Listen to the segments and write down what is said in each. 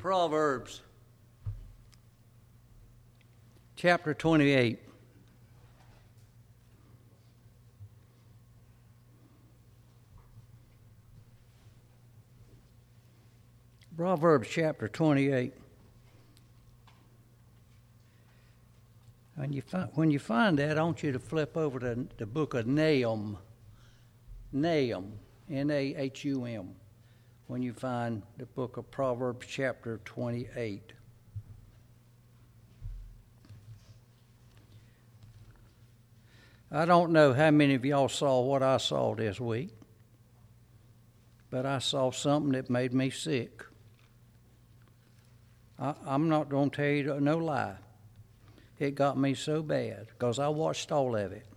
Proverbs chapter 28. Proverbs chapter 28. When you find that, I want you to flip over to the book of Nahum. Nahum, Nahum. When you find the book of Proverbs chapter 28. I don't know how many of y'all saw what I saw this week, but I saw something that made me sick. I'm not going to tell you no lie. It got me so bad because I watched all of it.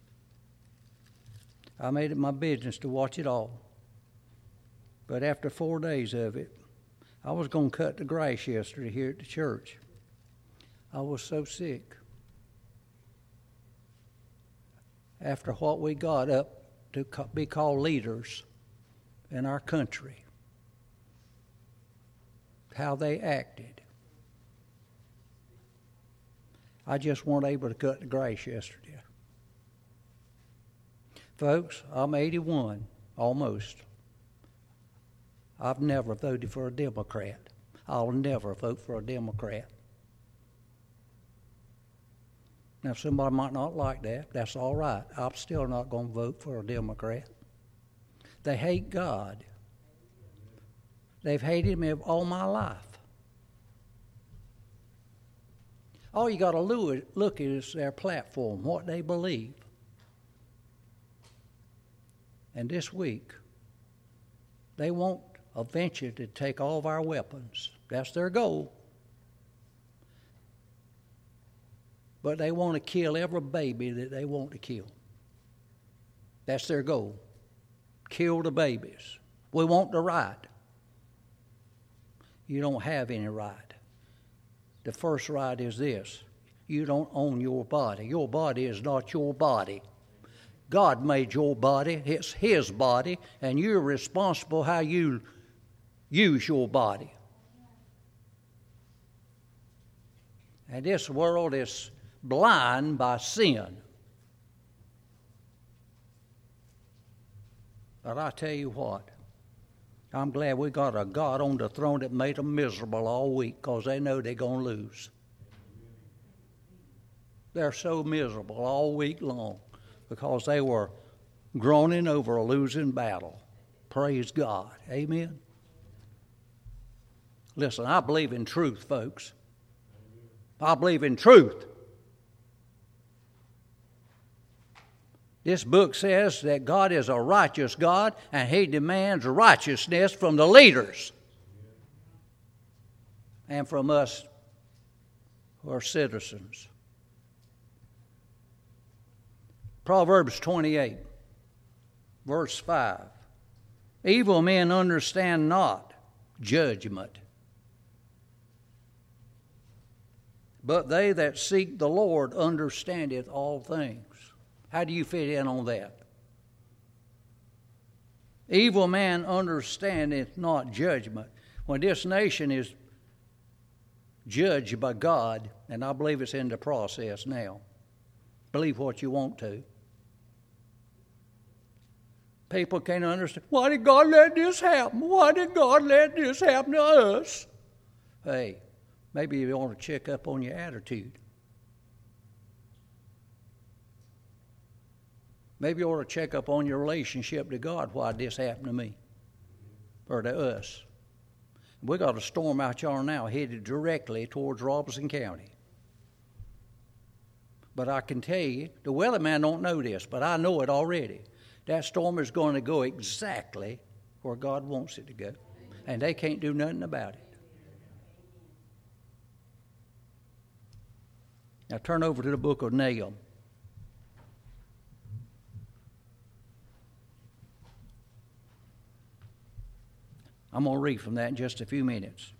I made it my business to watch it all. But after 4 days of it, I was going to cut the grass yesterday here at the church. I was so sick. After what we got up to be called leaders in our country, how they acted, I just weren't able to cut the grass yesterday. Folks, I'm 81, almost. I've never voted for a Democrat. I'll never vote for a Democrat. Now, somebody might not like that. That's all right. I'm still not going to vote for a Democrat. They hate God. They've hated me all my life. All you got to look at is their platform, what they believe. And this week, they want eventually to take all of our weapons. That's their goal. But they want to kill every baby that they want to kill. That's their goal. Kill the babies. We want the right. You don't have any right. The first right is this. You don't own your body. Your body is not your body. God made your body. It's His body, and you're responsible how you use your body. And this world is blind by sin. But I tell you what, I'm glad we got a God on the throne that made them miserable all week because they know they're going to lose. They're so miserable all week long because they were groaning over a losing battle. Praise God. Amen. Listen, I believe in truth, folks. I believe in truth. This book says that God is a righteous God and He demands righteousness from the leaders and from us who are citizens. Proverbs 28, verse 5. Evil men understand not judgment, but they that seek the Lord understandeth all things. How do you fit in on that? Evil man understandeth not judgment. When this nation is judged by God, and I believe it's in the process now, believe what you want to. People can't understand. Why did God let this happen? Why did God let this happen to us? Hey, maybe you want to check up on your attitude. Maybe you ought to check up on your relationship to God. Why did this happen to me or to us? We got a storm out here now headed directly towards Robeson County. But I can tell you, the weatherman don't know this, but I know it already. That storm is going to go exactly where God wants it to go. And they can't do nothing about it. Now turn over to the book of Nahum. I'm going to read from that in just a few minutes.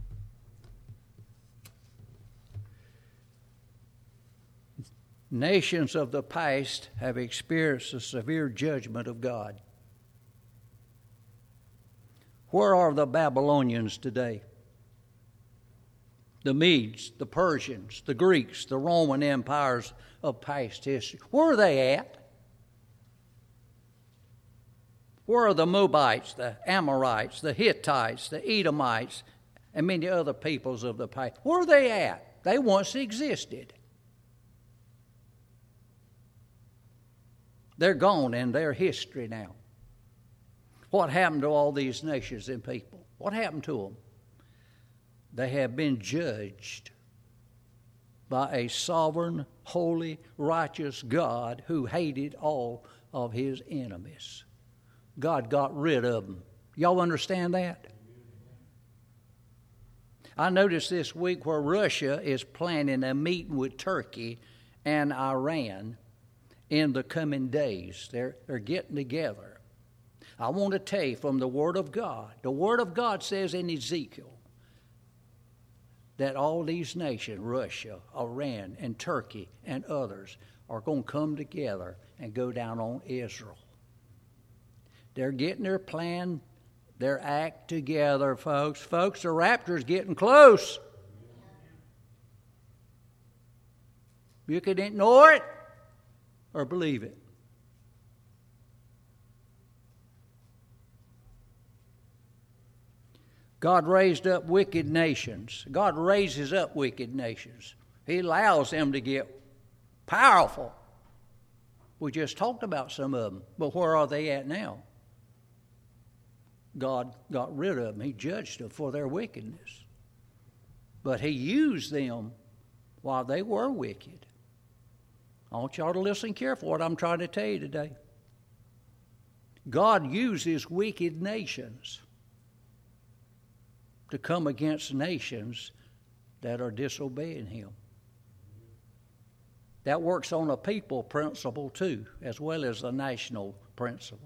Nations of the past have experienced the severe judgment of God. Where are the Babylonians today? the Medes, the Persians, the Greeks, the Roman empires of past history. Where are they at? Where are the Moabites, the Amorites, the Hittites, the Edomites, and many other peoples of the past? Where are they at? They once existed. They're gone in their history now. What happened to all these nations and people? What happened to them? They have been judged by a sovereign, holy, righteous God who hated all of his enemies. God got rid of them. Y'all understand that? I noticed this week where Russia is planning a meeting with Turkey and Iran in the coming days. They're getting together. I want to tell you from the Word of God. The Word of God says in Ezekiel that all these nations, Russia, Iran, and Turkey, and others, are going to come together and go down on Israel. They're getting their plan, their act together, folks. Folks, the rapture's getting close. You can ignore it or believe it. God raised up wicked nations. God raises up wicked nations. He allows them to get powerful. We just talked about some of them, but where are they at now? God got rid of them. He judged them for their wickedness. But he used them while they were wicked. I want y'all to listen careful what I'm trying to tell you today. God uses wicked nations to come against nations that are disobeying him. That works on a people principle too, as well as a national principle.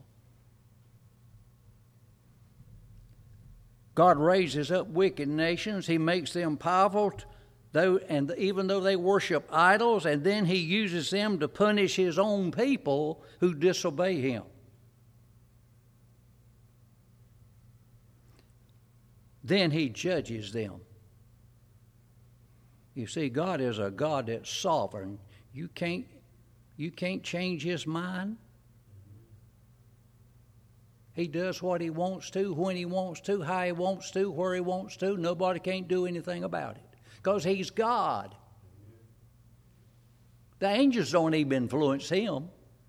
God raises up wicked nations. He makes them powerful, even though they worship idols, and then he uses them to punish his own people who disobey him. Then he judges them. You see, God is a God that's sovereign. You can't change his mind. He does what he wants to, when he wants to, how he wants to, where he wants to. Nobody can't do anything about it because he's God. The angels don't even influence him.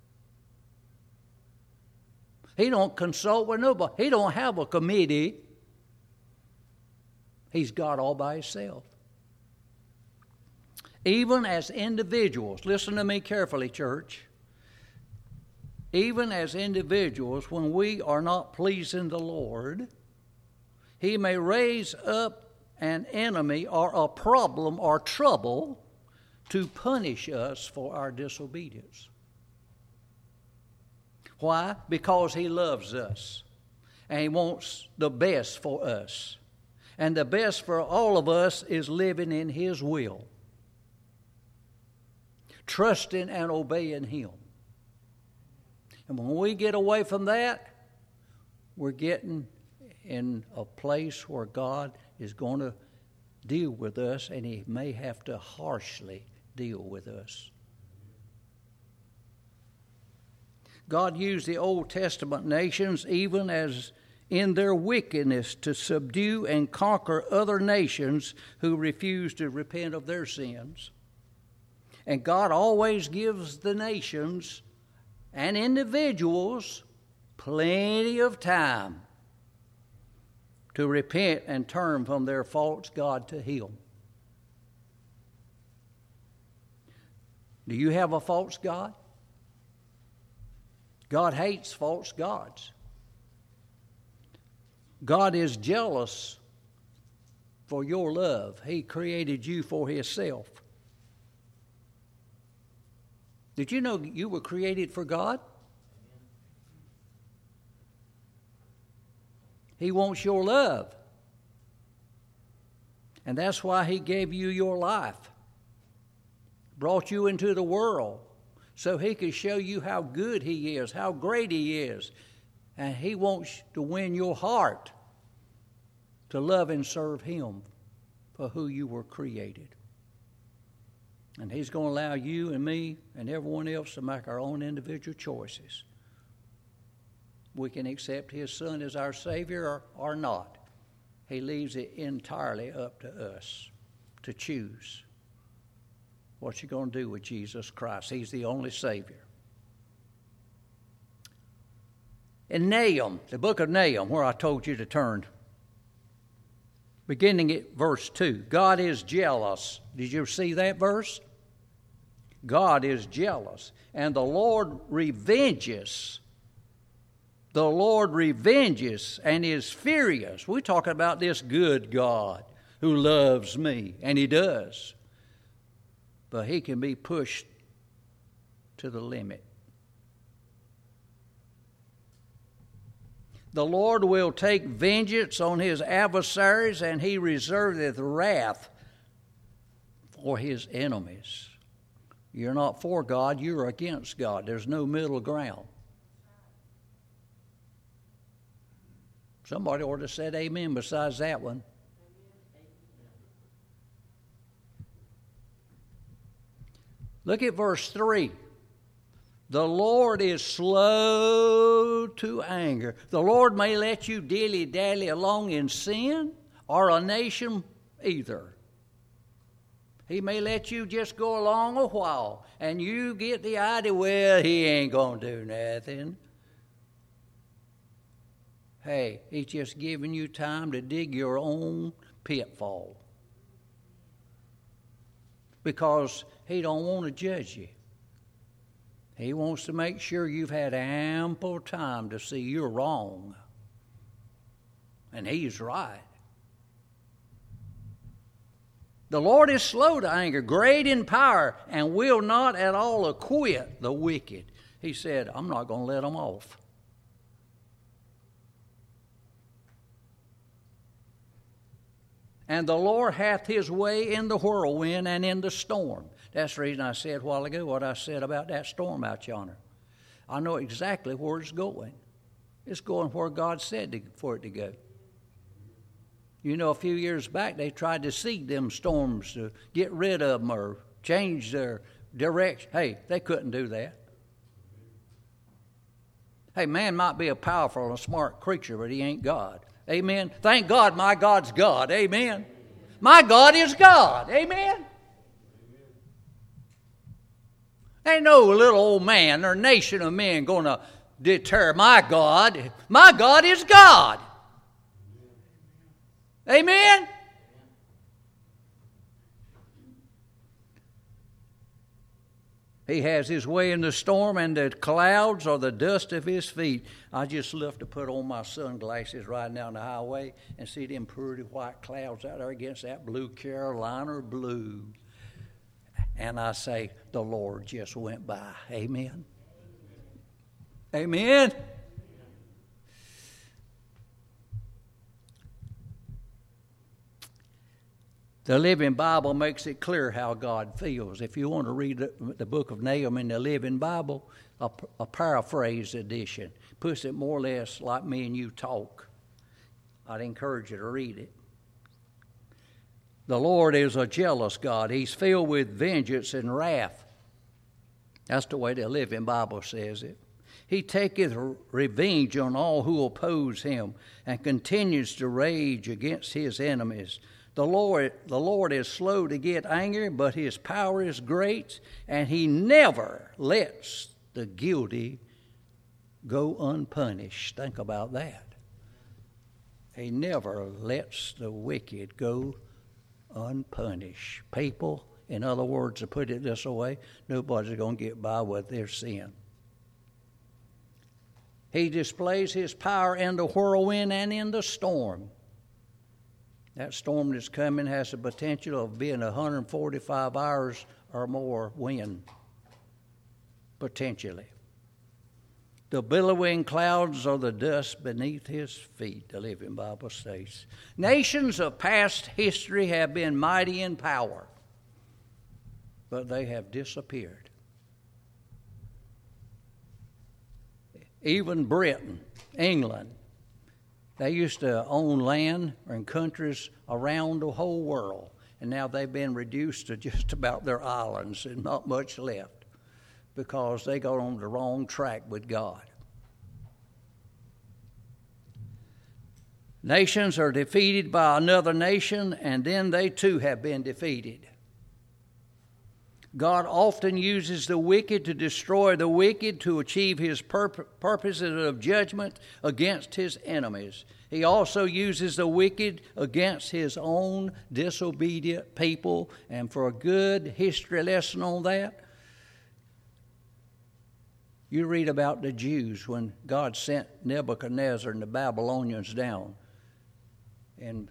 He don't consult with nobody. He don't have a committee. He's God all by himself. Even as individuals, listen to me carefully, church. Even as individuals, when we are not pleasing the Lord, he may raise up an enemy or a problem or trouble to punish us for our disobedience. Why? Because he loves us and he wants the best for us. And the best for all of us is living in his will, trusting and obeying him. And when we get away from that, we're getting in a place where God is going to deal with us, and he may have to harshly deal with us. God used the Old Testament nations, even as in their wickedness, to subdue and conquer other nations who refuse to repent of their sins. And God always gives the nations and individuals plenty of time to repent and turn from their false god to him. Do you have a false god? God hates false gods. God is jealous for your love. He created you for himself. Did you know you were created for God? He wants your love. And that's why he gave you your life. Brought you into the world so he could show you how good he is, how great he is. And he wants to win your heart to love and serve him for who you were created. And He's going to allow you and me and everyone else to make our own individual choices. We can accept His Son as our Savior or not. He leaves it entirely up to us to choose what you're going to do with Jesus Christ. He's the only Savior. In Nahum, the book of Nahum, where I told you to turn, beginning at verse 2, God is jealous. Did you see that verse? God is jealous, and the Lord revenges. The Lord revenges and is furious. We're talking about this good God who loves me, and He does. But He can be pushed to the limit. The Lord will take vengeance on His adversaries, and He reserveth wrath for His enemies. You're not for God, you're against God. There's no middle ground. Somebody ought to said amen besides that one. Look at verse 3. The Lord is slow to anger. The Lord may let you dilly-dally along in sin, or a nation either. He may let you just go along a while, and you get the idea, well, He ain't going to do nothing. Hey, He's just giving you time to dig your own pitfall. Because He don't want to judge you. He wants to make sure you've had ample time to see you're wrong. And He's right. The Lord is slow to anger, great in power, and will not at all acquit the wicked. He said, I'm not going to let them off. And the Lord hath His way in the whirlwind and in the storm. That's the reason I said a while ago what I said about that storm out yonder. I know exactly where it's going. It's going where God said for it to go. You know, a few years back, they tried to seed them storms to get rid of them or change their direction. Hey, they couldn't do that. Hey, man might be a powerful and a smart creature, but he ain't God. Amen. Thank God my God's God. Amen. My God is God. Amen. Ain't no little old man or nation of men going to deter my God. My God is God. Amen. He has His way in the storm, and the clouds are the dust of His feet. I just love to put on my sunglasses riding down the highway and see them pretty white clouds out there against that blue Carolina blue. And I say, the Lord just went by. Amen. Amen. The Living Bible makes it clear how God feels. If you want to read the book of Nahum in the Living Bible, a paraphrase edition puts it more or less like me and you talk. I'd encourage you to read it. The Lord is a jealous God. He's filled with vengeance and wrath. That's the way the Living Bible says it. He taketh revenge on all who oppose Him and continues to rage against His enemies. The Lord is slow to get angry, but His power is great, and He never lets the guilty go unpunished. Think about that. He never lets the wicked go unpunished. People, in other words, to put it this way, nobody's going to get by with their sin. He displays His power in the whirlwind and in the storm. That storm that's coming has the potential of being 145 hours or more wind, potentially. The billowing clouds are the dust beneath His feet, the Living Bible says. Nations of past history have been mighty in power, but they have disappeared. Even Britain, England, They used to own land in countries around the whole world, and now they've been reduced to just about their islands and not much left because they got on the wrong track with God. Nations are defeated by another nation, and then they too have been defeated. God often uses the wicked to destroy the wicked to achieve his purposes of judgment against his enemies. He also uses the wicked against his own disobedient people. And for a good history lesson on that, you read about the Jews when God sent Nebuchadnezzar and the Babylonians down in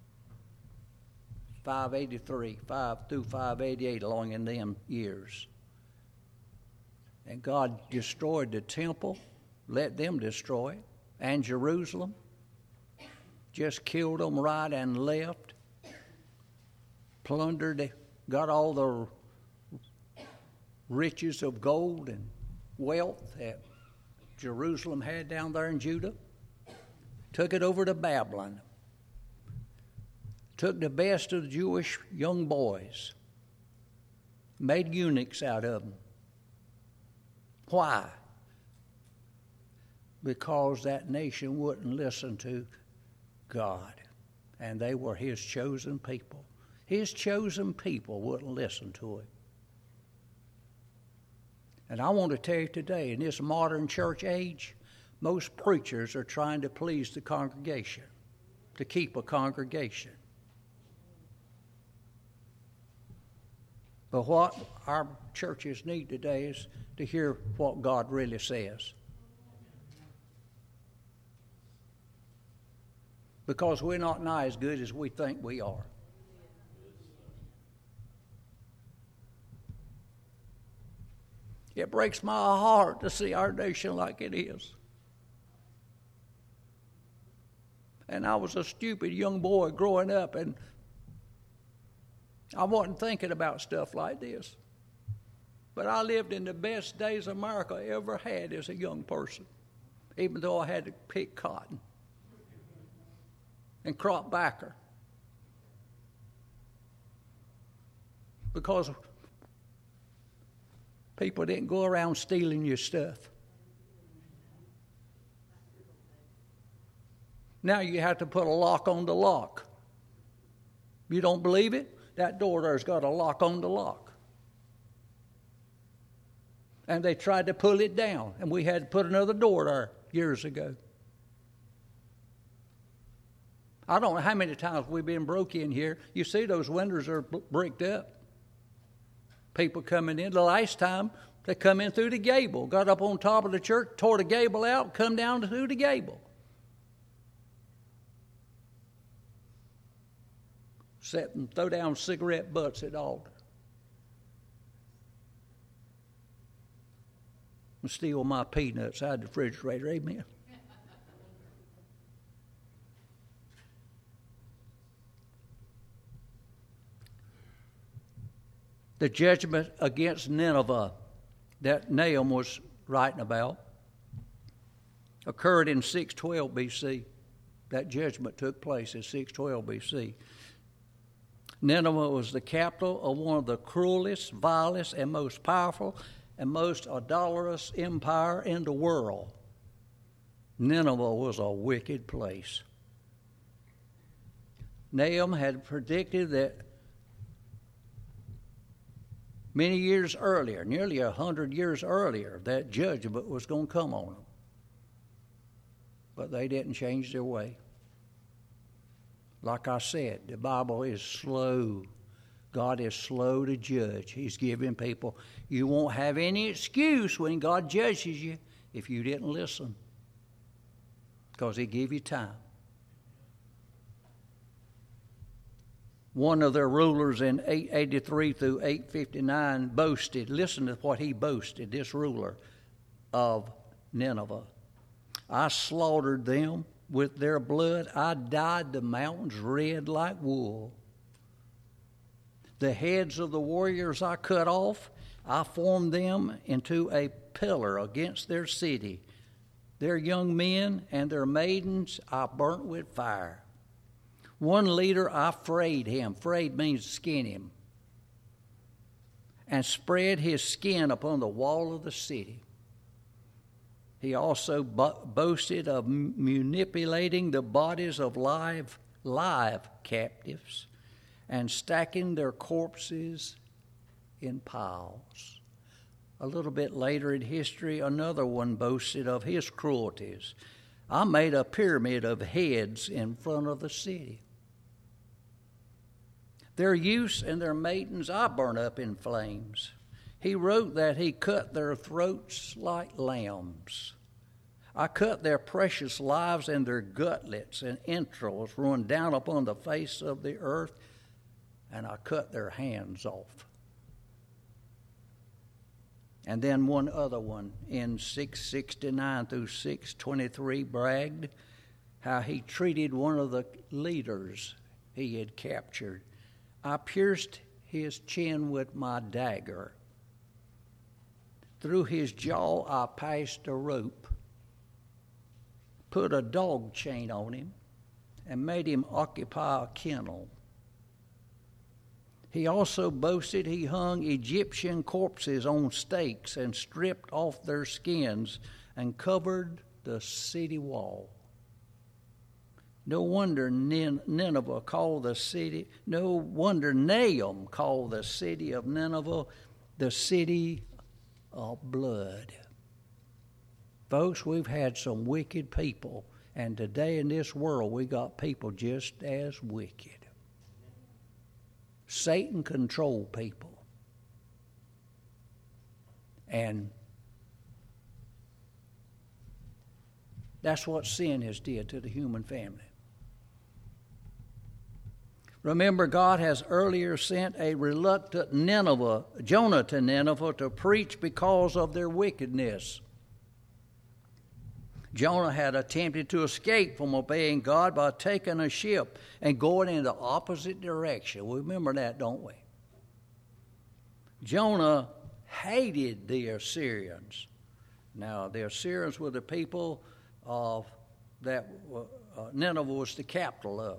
583, 5 through 588, along in them years. And God destroyed the temple, let them destroy it, and Jerusalem. Just killed them right and left. Plundered, got all the riches of gold and wealth that Jerusalem had down there in Judah. Took it over to Babylon. Took the best of the Jewish young boys, made eunuchs out of them. Why? Because that nation wouldn't listen to God, and they were his chosen people. His chosen people wouldn't listen to him. And I want to tell you today, in this modern church age, most preachers are trying to please the congregation, to keep a congregation. But what our churches need today is to hear what God really says. Because we're not nigh as good as we think we are. It breaks my heart to see our nation like it is. And I was a stupid young boy growing up, and I wasn't thinking about stuff like this. But I lived in the best days America ever had as a young person, even though I had to pick cotton and crop backer. Because people didn't go around stealing your stuff. Now you have to put a lock on the lock. You don't believe it? That door there's got a lock on the lock. And they tried to pull it down, and we had to put another door there years ago. I don't know how many times we've been broke in here. You see those windows are bricked up. People coming in. The last time, they come in through the gable, got up on top of the church, tore the gable out, come down through the gable. Sit and throw down cigarette butts at the altar. And steal my peanuts out of the refrigerator. Amen. The judgment against Nineveh that Nahum was writing about occurred in 612 BC. That judgment took place in 612 BC. Nineveh was the capital of one of the cruelest, vilest, and most powerful and most idolatrous empire in the world. Nineveh was a wicked place. Nahum had predicted that many years earlier, nearly 100 years earlier, that judgment was going to come on them. But they didn't change their way. Like I said, the Bible is slow. God is slow to judge. He's giving people, you won't have any excuse when God judges you if you didn't listen, because he gave you time. One of their rulers in 883 through 859 boasted, listen to what he boasted, this ruler of Nineveh. I slaughtered them with their blood. I dyed the mountains red like wool. The heads of the warriors I cut off. I formed them into a pillar against their city. Their young men and their maidens I burnt with fire. One leader I frayed him. Frayed means skin him. And spread his skin upon the wall of the city. He also boasted of manipulating the bodies of live captives and stacking their corpses in piles. A little bit later in history, another one boasted of his cruelties. I made a pyramid of heads in front of the city. Their youths and their maidens I burn up in flames. He wrote that he cut their throats like lambs. I cut their precious lives, and their gutlets and entrails run down upon the face of the earth, and I cut their hands off. And then one other one in 669 through 623 bragged how he treated one of the leaders he had captured. I pierced his chin with my dagger. Through his jaw I passed a rope, put a dog chain on him, and made him occupy a kennel. He also boasted he hung Egyptian corpses on stakes and stripped off their skins and covered the city wall. No wonder Nineveh called the city, no wonder Nahum called the city of Nineveh the city of blood. Folks, we've had some wicked people, and today in this world we got people just as wicked. Satan controlled people. And that's what sin has did to the human family. Remember, God has earlier sent a reluctant Jonah to Nineveh to preach because of their wickedness. Jonah had attempted to escape from obeying God by taking a ship and going in the opposite direction. We remember that, don't we? Jonah hated the Assyrians. Now, the Assyrians were the people that Nineveh was the capital of.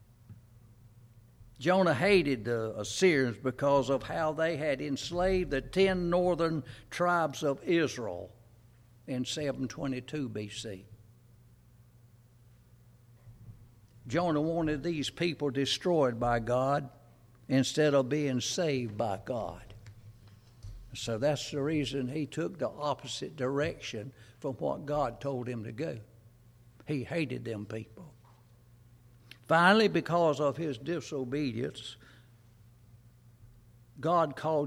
Jonah hated the Assyrians because of how they had enslaved the 10 northern tribes of Israel in 722 BC. Jonah wanted these people destroyed by God instead of being saved by God. So that's the reason he took the opposite direction from what God told him to go. He hated them people. Finally, because of his disobedience, God's call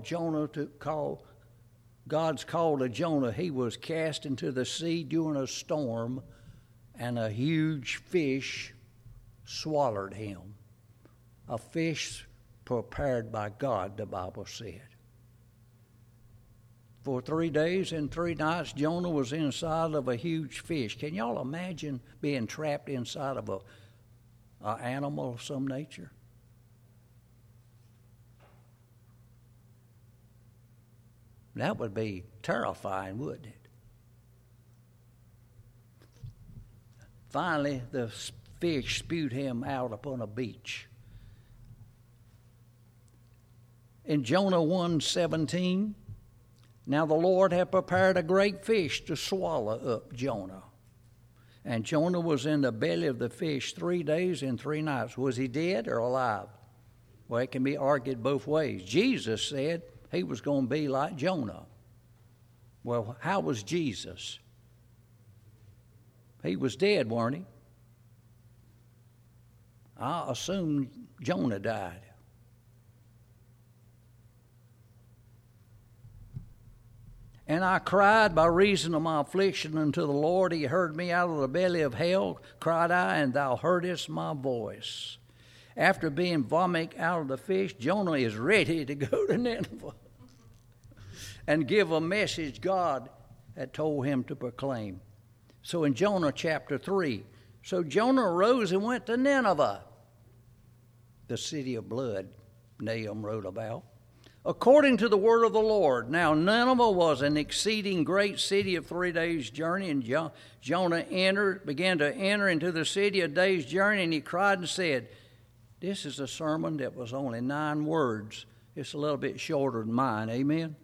to Jonah. He was cast into the sea during a storm, and a huge fish swallowed him. A fish prepared by God, the Bible said. For 3 days and 3 nights, Jonah was inside of a huge fish. Can y'all imagine being trapped inside of an animal of some nature? That would be terrifying, wouldn't it? Finally, the fish spewed him out upon a beach. In Jonah 1:17, now the Lord had prepared a great fish to swallow up Jonah. And Jonah was in the belly of the fish 3 days and 3 nights. Was he dead or alive? Well, it can be argued both ways. Jesus said he was going to be like Jonah. Well, how was Jesus? He was dead, weren't he? I assume Jonah died. And I cried by reason of my affliction unto the Lord. He heard me out of the belly of hell, cried I, and thou heardest my voice. After being vomited out of the fish, Jonah is ready to go to Nineveh and give a message God had told him to proclaim. So in Jonah chapter 3, so Jonah arose and went to Nineveh, the city of blood Nahum wrote about. according to the word of the Lord. Now Nineveh was an exceeding great city of 3 days' journey, and Jonah began to enter into the city a day's journey, and he cried and said, this is a sermon that was only 9 words. It's a little bit shorter than mine, amen?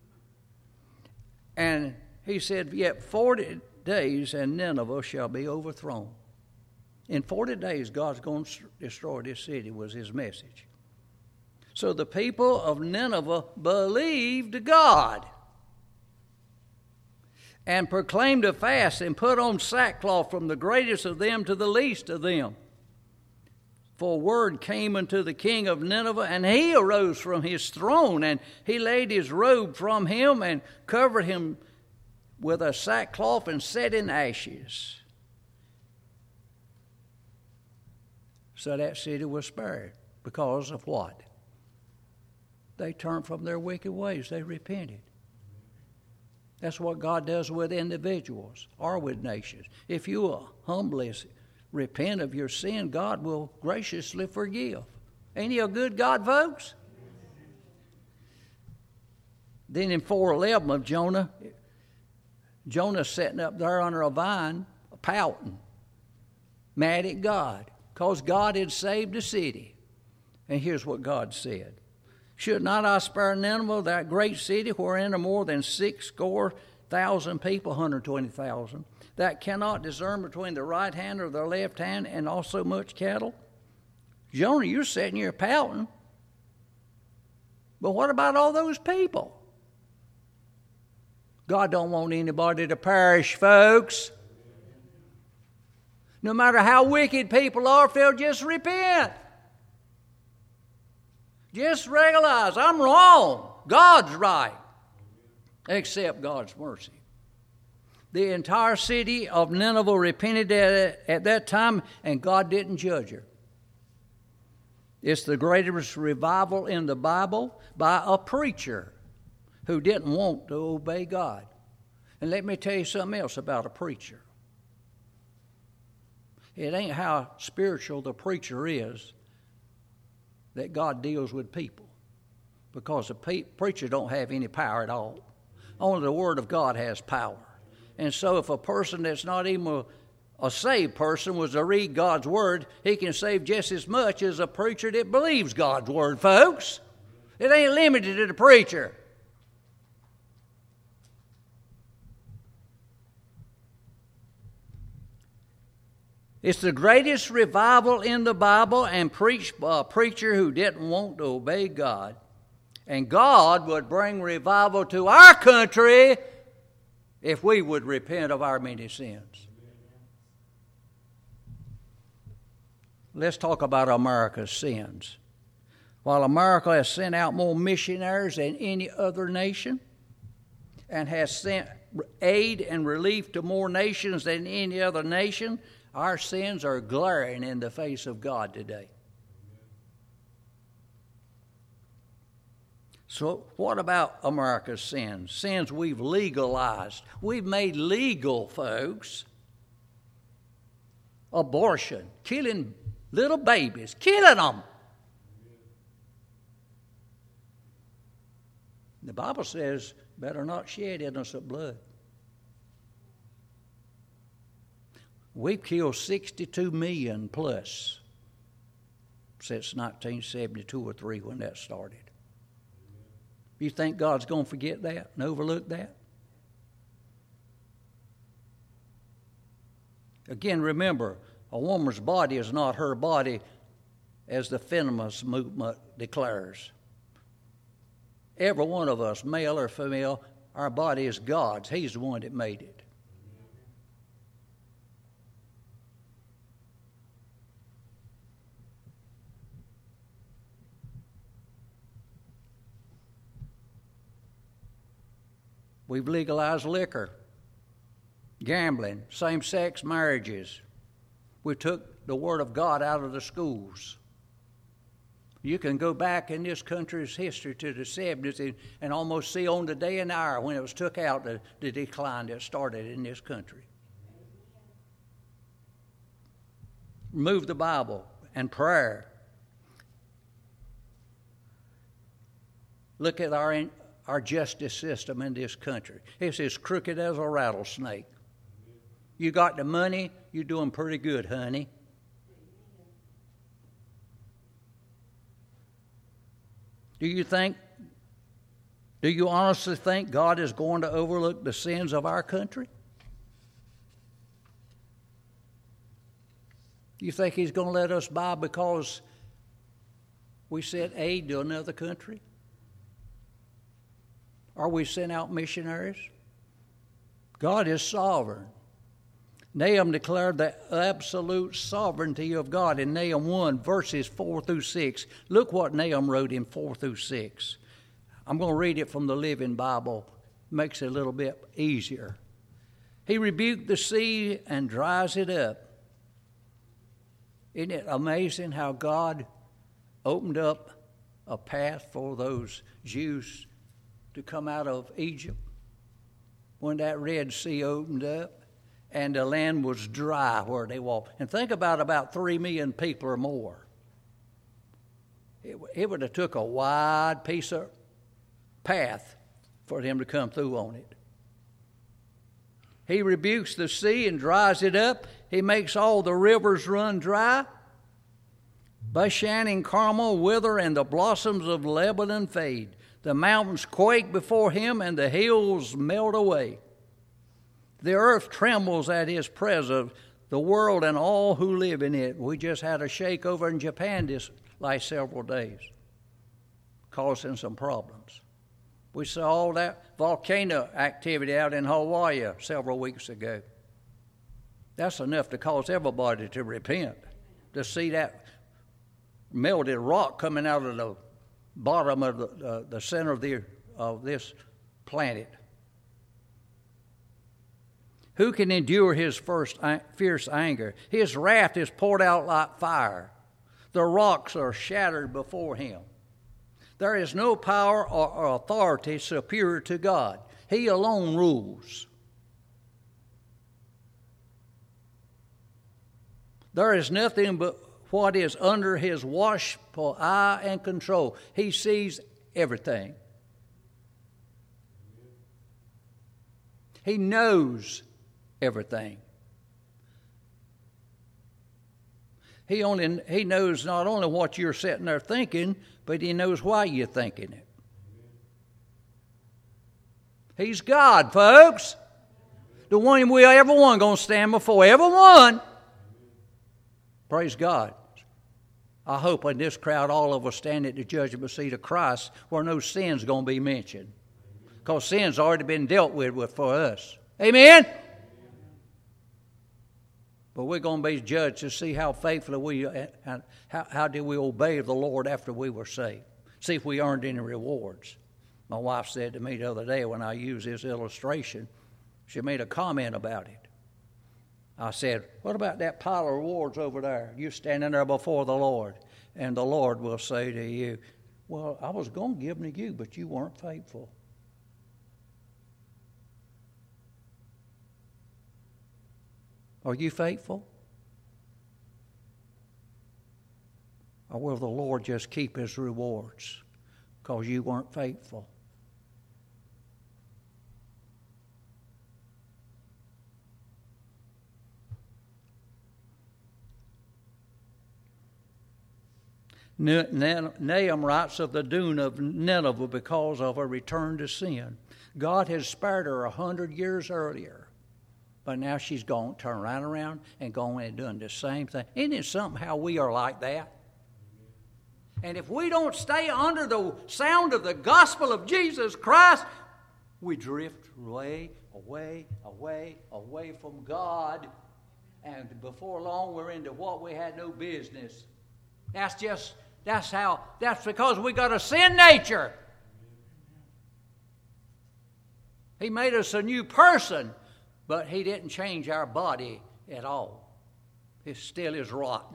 And he said, yet 40 days and Nineveh shall be overthrown. In 40 days, God's going to destroy this city, was his message. So the people of Nineveh believed God and proclaimed a fast and put on sackcloth from the greatest of them to the least of them. For word came unto the king of Nineveh, and he arose from his throne, and he laid his robe from him and covered him with a sackcloth and set in ashes. So that city was spared because of what? They turned from their wicked ways. They repented. That's what God does with individuals or with nations. If you humbly repent of your sin, God will graciously forgive. Ain't he a good God, folks? Then in 4:11 of Jonah's sitting up there under a vine, pouting, mad at God, because God had saved the city. And here's what God said. Should not I spare Nineveh, that great city, wherein are more than 60,000 people, 120,000, that cannot discern between the right hand or the left hand, and also much cattle? Jonah, you're sitting here pouting. But what about all those people? God don't want anybody to perish, folks. No matter how wicked people are, if they'll just repent. Just realize, I'm wrong. God's right. Accept God's mercy. The entire city of Nineveh repented at that time, and God didn't judge her. It's the greatest revival in the Bible by a preacher who didn't want to obey God. And let me tell you something else about a preacher. It ain't how spiritual the preacher is that God deals with people, because the preacher don't have any power at all. Only the Word of God has power. And so if a person that's not even a saved person was to read God's Word, he can save just as much as a preacher that believes God's Word, folks. It ain't limited to the preacher. It's the greatest revival in the Bible, and preached by a preacher who didn't want to obey God. And God would bring revival to our country if we would repent of our many sins. Let's talk about America's sins. While America has sent out more missionaries than any other nation, and has sent aid and relief to more nations than any other nation, our sins are glaring in the face of God today. So what about America's sins? Sins we've legalized. We've made legal, folks. Abortion, killing little babies, killing them. The Bible says, better not shed innocent blood. We've killed 62 million plus since 1972 or 3 when that started. You think God's going to forget that and overlook that? Again, remember, a woman's body is not her body, as the feminist movement declares. Every one of us, male or female, our body is God's. He's the one that made it. We've legalized liquor, gambling, same-sex marriages. We took the Word of God out of the schools. You can go back in this country's history to the 70s and almost see on the day and hour when it was took out the decline that started in this country. Remove the Bible and prayer. Look at our justice system in this country. It's as crooked as a rattlesnake. You got the money, you're doing pretty good, honey. Do you honestly think God is going to overlook the sins of our country? You think He's going to let us by because we sent aid to another country? Or we sent out missionaries? God is sovereign. Nahum declared the absolute sovereignty of God in Nahum 1, verses 4 through 6. Look what Nahum wrote in 4 through 6. I'm going to read it from the Living Bible. Makes it a little bit easier. He rebuked the sea and dries it up. Isn't it amazing how God opened up a path for those Jews to come out of Egypt when that Red Sea opened up and the land was dry where they walked? And think about 3 million people or more. It would have took a wide piece of path for them to come through on it. He rebukes the sea and dries it up. He makes all the rivers run dry. Bashan and Carmel wither, and the blossoms of Lebanon fade. The mountains quake before him, and the hills melt away. The earth trembles at his presence, the world and all who live in it. We just had a shake over in Japan this last several days, causing some problems. We saw all that volcano activity out in Hawaii several weeks ago. That's enough to cause everybody to repent, to see that melted rock coming out of the bottom of the center of this planet. Who can endure his fierce anger? His wrath is poured out like fire. The rocks are shattered before him. There is no power or authority superior to God. He alone rules. There is nothing but what is under his watchful eye and control. He sees everything. He knows everything. He knows not only what you're sitting there thinking, but he knows why you're thinking it. He's God, folks. The one we everyone going to stand before. Everyone. Praise God. I hope in this crowd all of us stand at the judgment seat of Christ where no sin's going to be mentioned. Because sin's already been dealt with for us. Amen? But we're going to be judged to see how faithfully we, how did we obey the Lord after we were saved. See if we earned any rewards. My wife said to me the other day when I used this illustration, she made a comment about it. I said, what about that pile of rewards over there? You're standing there before the Lord, and the Lord will say to you, well, I was going to give them to you, but you weren't faithful. Are you faithful? Or will the Lord just keep his rewards because you weren't faithful? Nahum writes of the doom of Nineveh because of a return to sin. God had spared her 100 years earlier. But now she's gone, turned right around and gone and done the same thing. Isn't it something how we are like that? And if we don't stay under the sound of the gospel of Jesus Christ, we drift away from God. And before long, we're into what we had no business. That's because we got a sin nature. He made us a new person. But he didn't change our body at all. It still is rotten.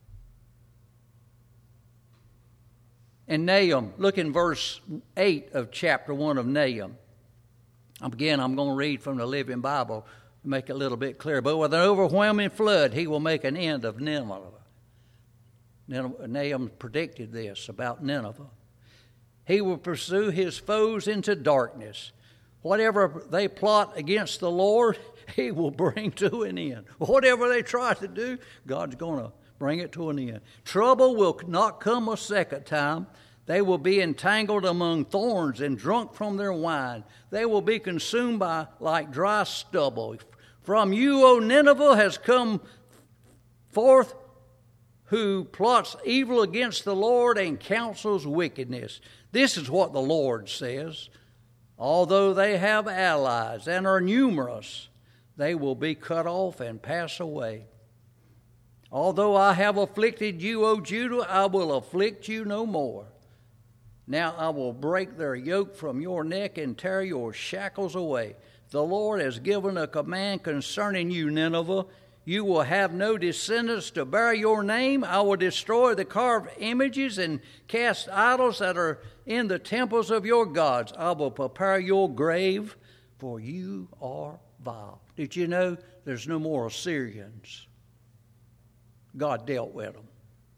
In Nahum, look in verse 8 of chapter 1 of Nahum. Again, I'm going to read from the Living Bible to make it a little bit clearer. But with an overwhelming flood, he will make an end of Nineveh. Nahum predicted this about Nineveh. He will pursue his foes into darkness. Whatever they plot against the Lord, he will bring to an end. Whatever they try to do, God's going to bring it to an end. Trouble will not come a second time. They will be entangled among thorns and drunk from their wine. They will be consumed like dry stubble. From you, O Nineveh, has come forth who plots evil against the Lord and counsels wickedness. This is what the Lord says. Although they have allies and are numerous, they will be cut off and pass away. Although I have afflicted you, O Judah, I will afflict you no more. Now I will break their yoke from your neck and tear your shackles away. The Lord has given a command concerning you, Nineveh. You will have no descendants to bear your name. I will destroy the carved images and cast idols that are in the temples of your gods. I will prepare your grave, for you are vile. Did you know there's no more Assyrians? God dealt with them.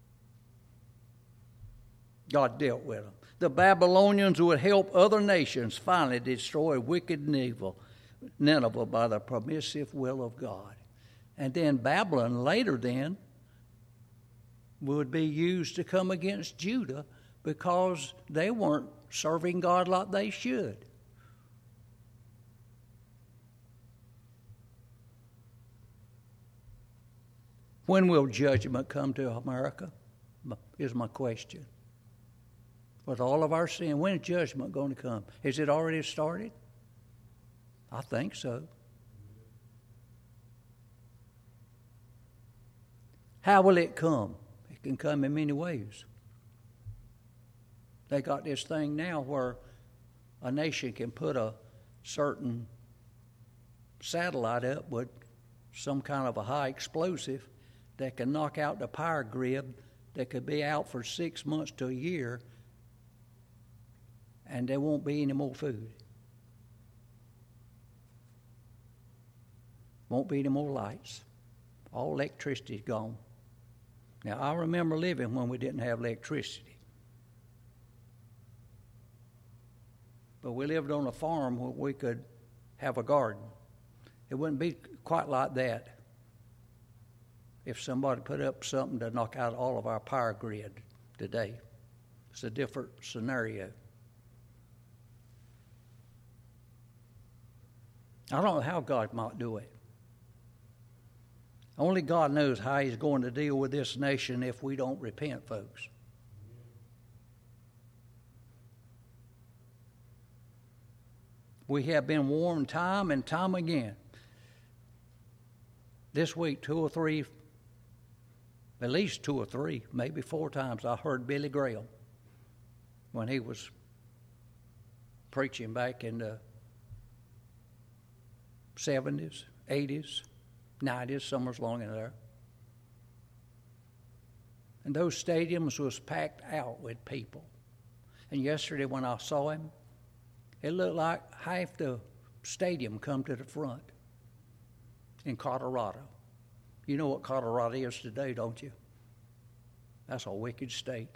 God dealt with them. The Babylonians would help other nations finally destroy wicked Nineveh by the permissive will of God. And then Babylon later then would be used to come against Judah because they weren't serving God like they should. When will judgment come to America? Is my question. With all of our sin, when is judgment going to come? Is it already started? I think so. How will it come? It can come in many ways. They got this thing now where a nation can put a certain satellite up with some kind of a high explosive that can knock out the power grid that could be out for 6 months to a year, and there won't be any more food. Won't be any more lights. All electricity's gone. Now, I remember living when we didn't have electricity. But we lived on a farm where we could have a garden. It wouldn't be quite like that if somebody put up something to knock out all of our power grid today. It's a different scenario. I don't know how God might do it. Only God knows how he's going to deal with this nation if we don't repent, folks. We have been warned time and time again. This week, at least two or three, maybe 4 times, I heard Billy Graham when he was preaching back in the 70s, 80s, 90s, somewhere along in there. And those stadiums was packed out with people. And yesterday when I saw him, it looked like half the stadium come to the front in Colorado. You know what Colorado is today, don't you? That's a wicked state.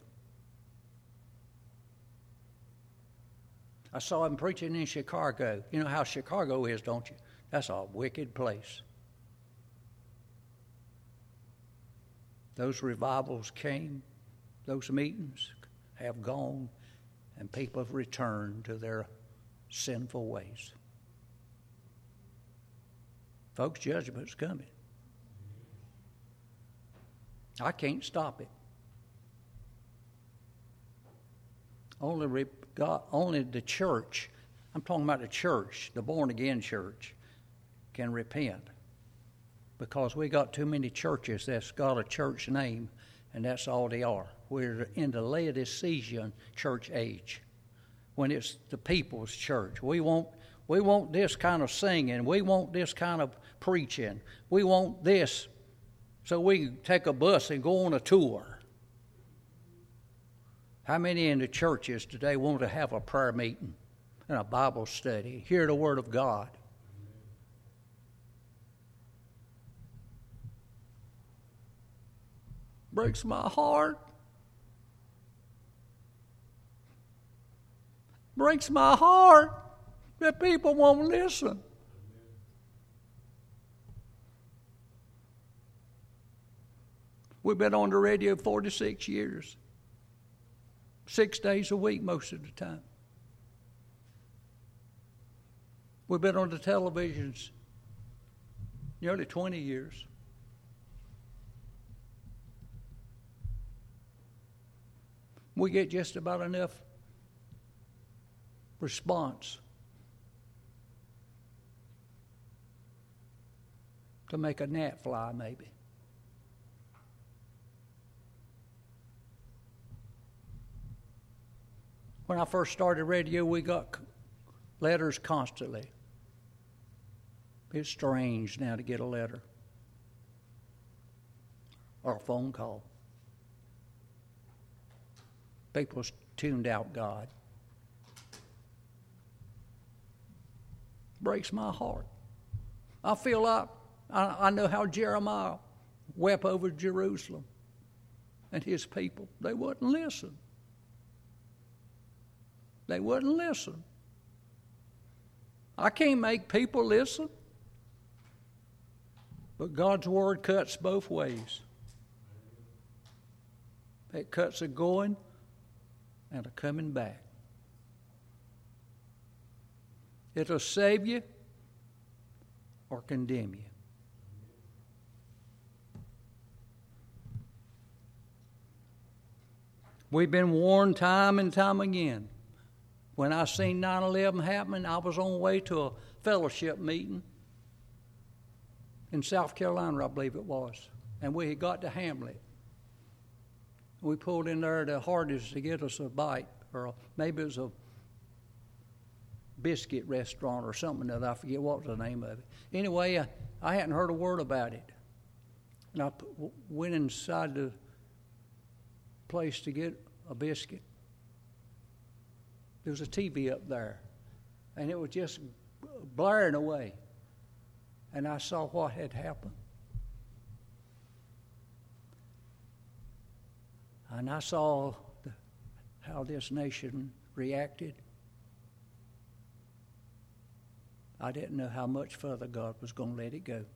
I saw him preaching in Chicago. You know how Chicago is, don't you? That's a wicked place. Those revivals came, those meetings have gone, and people have returned to their sinful ways. Folks, judgment's coming. I can't stop it. Only the church, I'm talking about the church, the born-again church, can repent. Because we got too many churches that's got a church name, and that's all they are. We're in the Laodicean church age, when it's the people's church. We want this kind of singing. We want this kind of preaching. We want this so we can take a bus and go on a tour. How many in the churches today want to have a prayer meeting and a Bible study, hear the Word of God? Breaks my heart. Breaks my heart that people won't listen. We've been on the radio 46 years. 6 days a week most of the time. We've been on the televisions nearly 20 years. We get just about enough response to make a gnat fly, maybe. When I first started radio, we got letters constantly. It's strange now to get a letter or a phone call. People tuned out God. Breaks my heart. I feel like I know how Jeremiah wept over Jerusalem and his people. They wouldn't listen. They wouldn't listen. I can't make people listen. But God's word cuts both ways. It cuts a going and a coming back. It'll save you or condemn you. We've been warned time and time again. When I seen 9/11 happening, I was on the way to a fellowship meeting in South Carolina, I believe it was. And we had got to Hamlet. We pulled in there to Hardee's to get us a bite, or maybe it was a biscuit restaurant or something that I forget what was the name of it. Anyway, I hadn't heard a word about it. And I went inside the place to get a biscuit. There was a TV up there, and it was just blaring away. And I saw what had happened. And I saw how this nation reacted. I didn't know how much further God was going to let it go.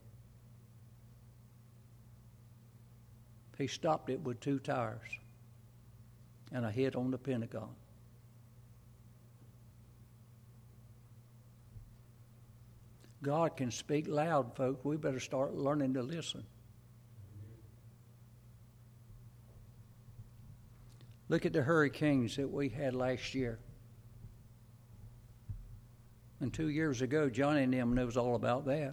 He stopped it with 2 tires and a hit on the Pentagon. God can speak loud, folks. We better start learning to listen. Look at the hurricanes that we had last year. And 2 years ago, Johnny and them knows all about that.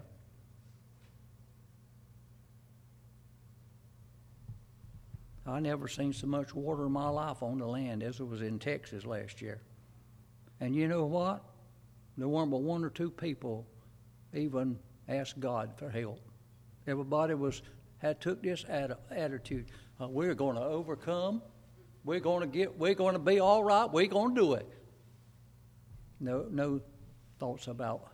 I never seen so much water in my life on the land as it was in Texas last year. And you know what? There weren't but 1 or 2 people even asked God for help. Everybody took this attitude. We're going to overcome. We're going to be all right. We're going to do it. No thoughts about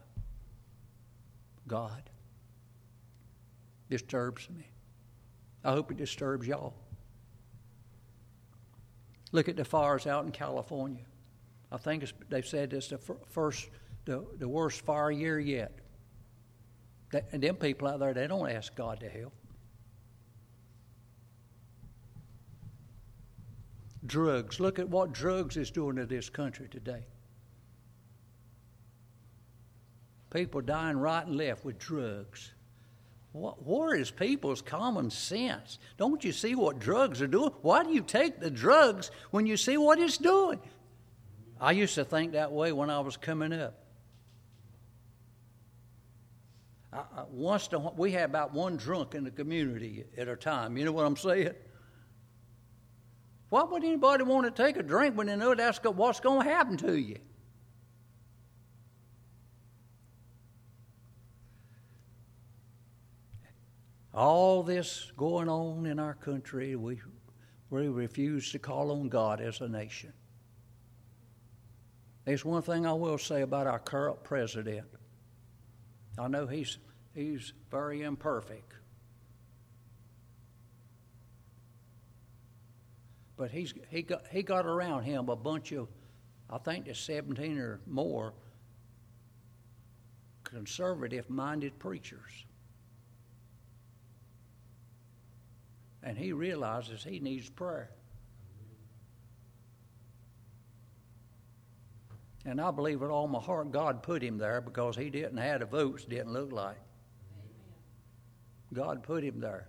God. Disturbs me. I hope it disturbs y'all. Look at the fires out in California. I think they've said it's the worst fire year yet. And them people out there, they don't ask God to help. Drugs. Look at what drugs is doing to this country today. People dying right and left with drugs. Where is people's common sense? Don't you see what drugs are doing? Why do you take the drugs when you see what it's doing? I used to think that way when I was coming up. We had about 1 drunk in the community at a time. You know what I'm saying? Why would anybody want to take a drink when they know that's what's going to happen to you? All this going on in our country, we refuse to call on God as a nation. There's one thing I will say about our current president. I know he's very imperfect. But he got around him a bunch of I think there's 17 or more conservative-minded preachers. And he realizes he needs prayer. And I believe with all my heart God put him there because he didn't have the votes, didn't look like. God put him there.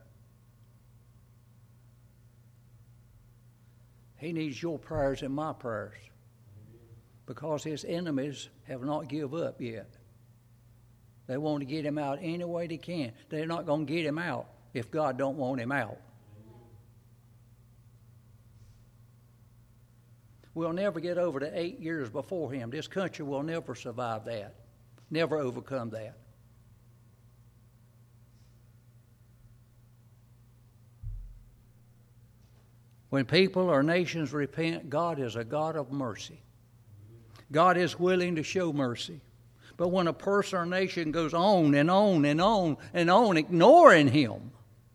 He needs your prayers and my prayers because his enemies have not given up yet. They want to get him out any way they can. They're not going to get him out if God don't want him out. We'll never get over the 8 years before him. This country will never survive that, never overcome that. When people or nations repent, God is a God of mercy. God is willing to show mercy. But when a person or nation goes on and on and on and on, ignoring him,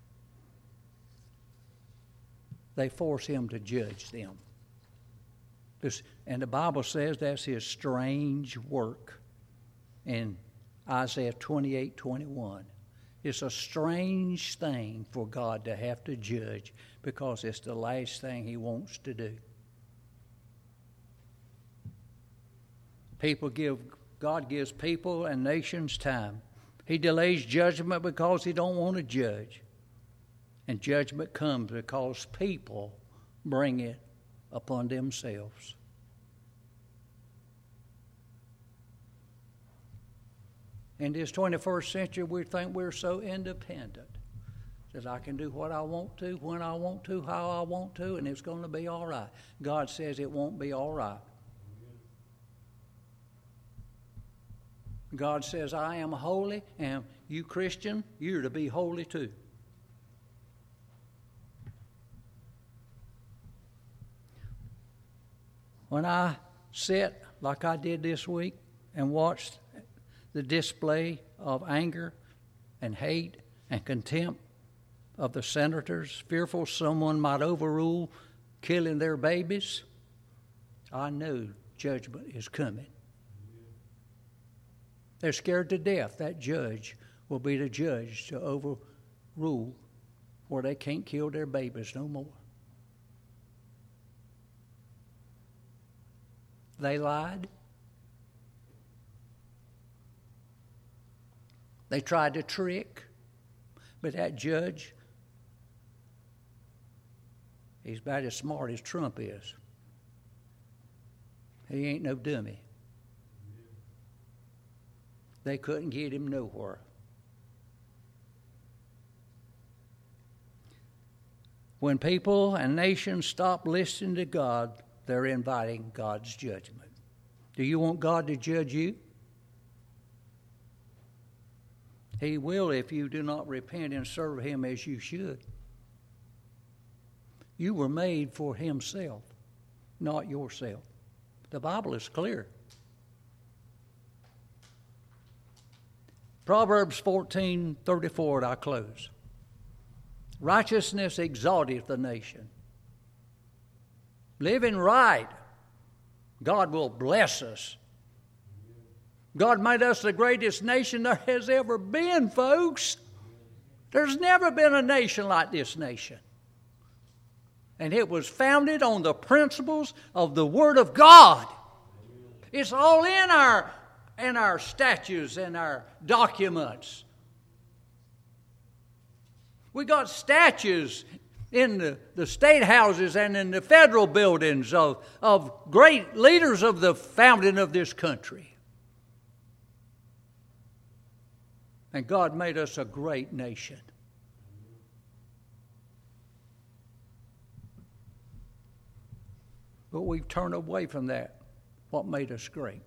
they force him to judge them. And the Bible says that's his strange work in Isaiah 28:21. It's a strange thing for God to have to judge because it's the last thing he wants to do. God gives people and nations time. He delays judgment because he don't want to judge. And judgment comes because people bring it upon themselves. In this 21st century, we think we're so independent that I can do what I want to, when I want to, how I want to, and it's going to be all right. God says it won't be all right. God says, I am holy, and you Christian, you're to be holy too. When I sit like I did this week and watched the display of anger and hate and contempt of the senators, fearful someone might overrule killing their babies, I know judgment is coming. They're scared to death. That judge will be the judge to overrule where they can't kill their babies no more. They lied. They tried to trick. But that judge, he's about as smart as Trump is. He ain't no dummy. They couldn't get him nowhere. When people and nations stop listening to God, they're inviting God's judgment. Do you want God to judge you? He will if you do not repent and serve him as you should. You were made for himself, not yourself. The Bible is clear. Proverbs 14:34, and I close. Righteousness exalteth the nation. Living right, God will bless us. God made us the greatest nation there has ever been, folks. There's never been a nation like this nation. And it was founded on the principles of the Word of God. It's all in our statutes and our documents. We got statues in the state houses and in the federal buildings of great leaders of the founding of this country. And God made us a great nation. But we've turned away from that, what made us great.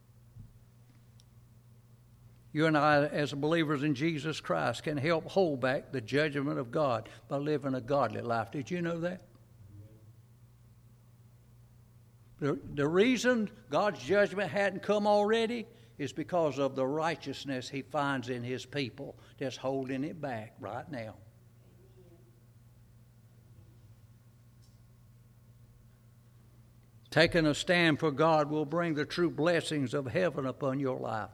You and I, as believers in Jesus Christ, can help hold back the judgment of God by living a godly life. Did you know that? The reason God's judgment hadn't come already is because of the righteousness he finds in his people that's holding it back right now. Taking a stand for God will bring the true blessings of heaven upon your life.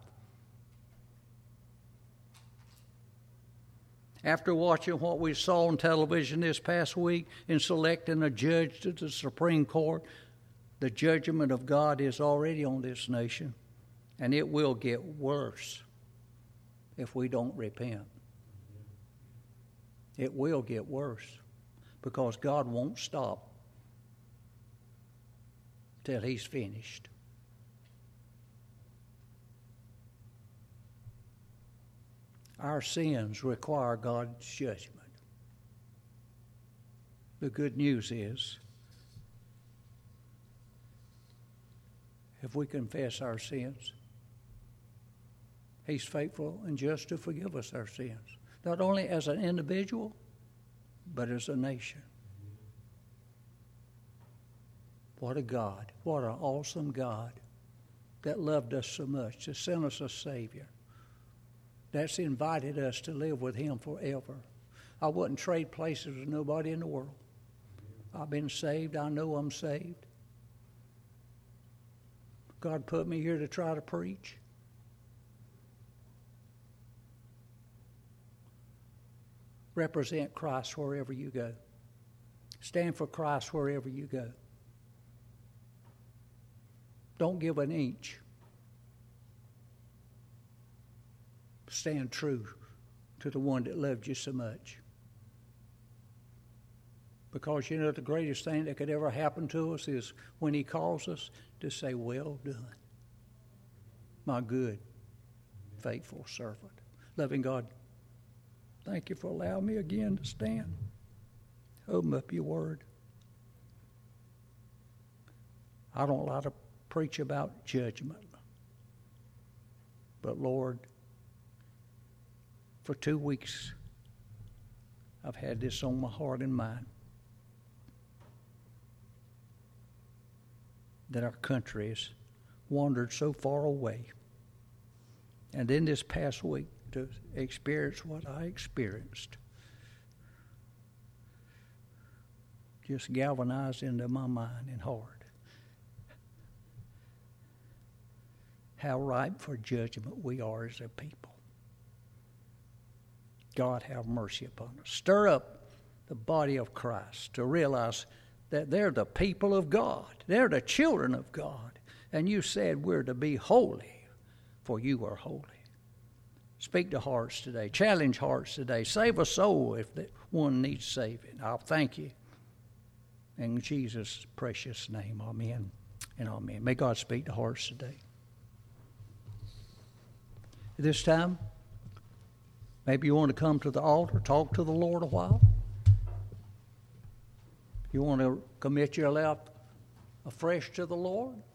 After watching what we saw on television this past week in selecting a judge to the Supreme Court, the judgment of God is already on this nation, and it will get worse if we don't repent. It will get worse because God won't stop till He's finished. Our sins require God's judgment. The good news is, if we confess our sins, He's faithful and just to forgive us our sins, not only as an individual, but as a nation. What a God. What an awesome God that loved us so much to send us a Savior that's invited us to live with Him forever. I wouldn't trade places with nobody in the world. I've been saved. I know I'm saved. God put me here to try to preach. Represent Christ wherever you go. Stand for Christ wherever you go. Don't give an inch. Stand true to the one that loved you so much. Because you know the greatest thing that could ever happen to us is when He calls us to say, well done, my good, faithful servant. Loving God, thank you for allowing me again to stand. Open up your word. I don't like to preach about judgment. But Lord, for 2 weeks, I've had this on my heart and mind. That our country has wandered so far away. And then this past week, to experience what I experienced, just galvanized into my mind and heart how ripe for judgment we are as a people. God have mercy upon us. Stir up the body of Christ to realize that they're the people of God. They're the children of God. And you said we're to be holy, for you are holy. Speak to hearts today. Challenge hearts today. Save a soul if one needs saving. I'll thank you. In Jesus' precious name, amen and amen. May God speak to hearts today. At this time, maybe you want to come to the altar, talk to the Lord a while. You want to commit your life afresh to the Lord?